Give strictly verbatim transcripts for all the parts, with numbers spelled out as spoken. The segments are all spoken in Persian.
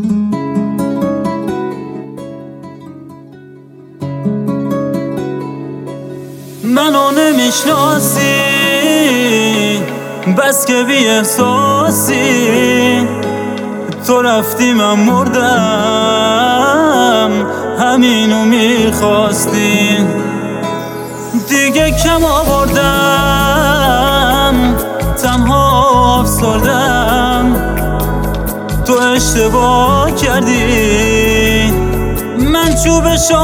منو نمیشناسی بس که بی احساسی، تو رفتی من مردم همینو میخواستی. دیگه کم آوردم تنها افسردم، تو اشتباه کردی من چوبشو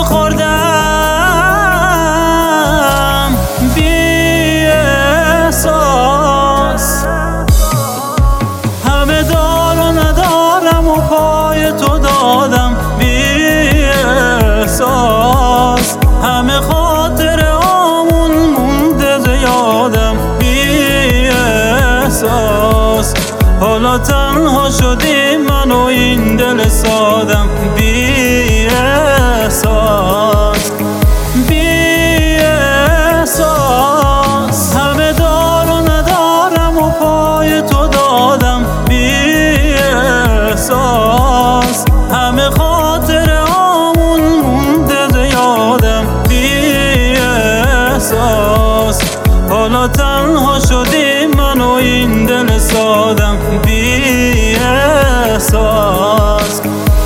خوردم. بی احساس همه دار و ندارم و پای تو دادم. بی احساس همه خاطر آمون مونده زیادم. بی احساس حالا تنها شدی من و این دل سادم. بی احساس بی احساس همه دار و ندارم و پای تو دادم. بی احساس همه خاطر آمون مونده زیادم. بی احساس حالا تنها شدی من و این دل سادم. بی احساس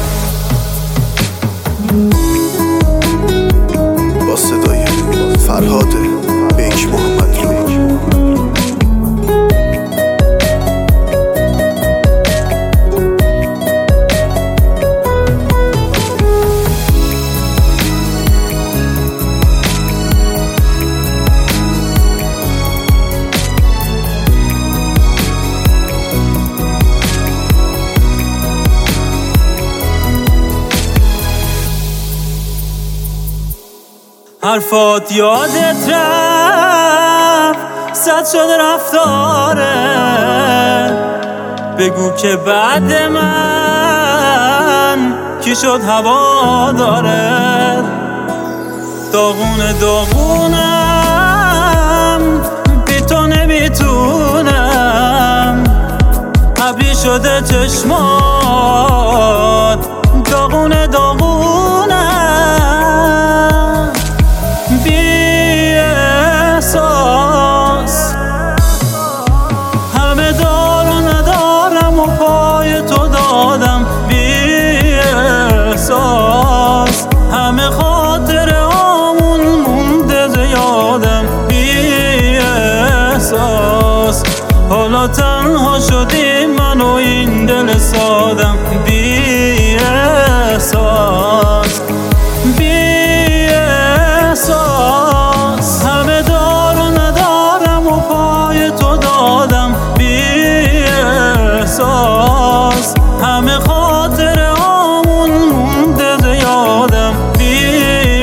با صدای فرهاد بیک محمدلو. حرفات یادت رفت صد شد رفتاره، بگو که بعد من کی شد هوا داره. داغونه داغونم بی تو نمیتونم، ابری شده چشمات داغونه داغونم. بی احساس همه دار و ندارم و پای تو دادم. بی احساس همه خاطر آمون مونده زیادم. بی احساس حالا تنها شدی من و این دل سادم. بی احساس بی احساس همه دار و ندارم و پای تو دادم. بی احساس همه خاطر آمون مونده زیادم. بی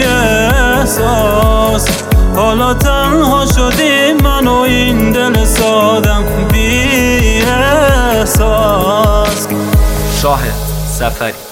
احساس حالا تنها شدی من و این دل سادم. بی احساس. شاهد سفری.